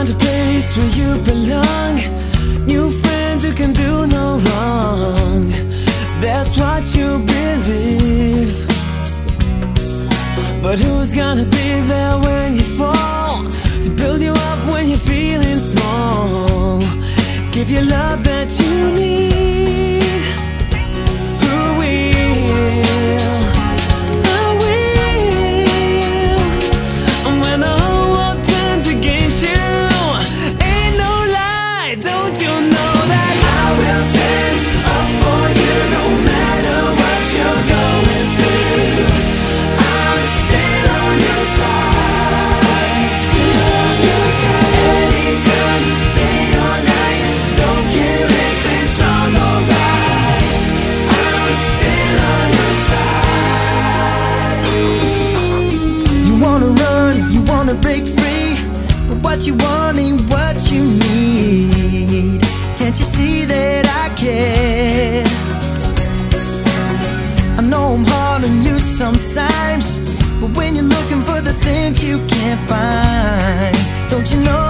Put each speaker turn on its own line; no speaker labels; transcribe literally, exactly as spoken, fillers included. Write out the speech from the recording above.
find a place where you belong, new friends who can do no wrong. That's what you believe. But who's gonna be there when you fall, to build you up when you're feeling small, give you love that you need? Who will? Who will? And when the whole world turns against you, ain't no lie, don't you know that I will stand up for you no matter what you're going through. I'm still on your side, still on your side. Anytime, day or night, don't care if it's wrong or right, I'm still on your side. You wanna run, you wanna break free, but what you want ain't what you need. Can't you see that I care? I know I'm hard on you sometimes, but when you're looking for the things you can't find, don't you know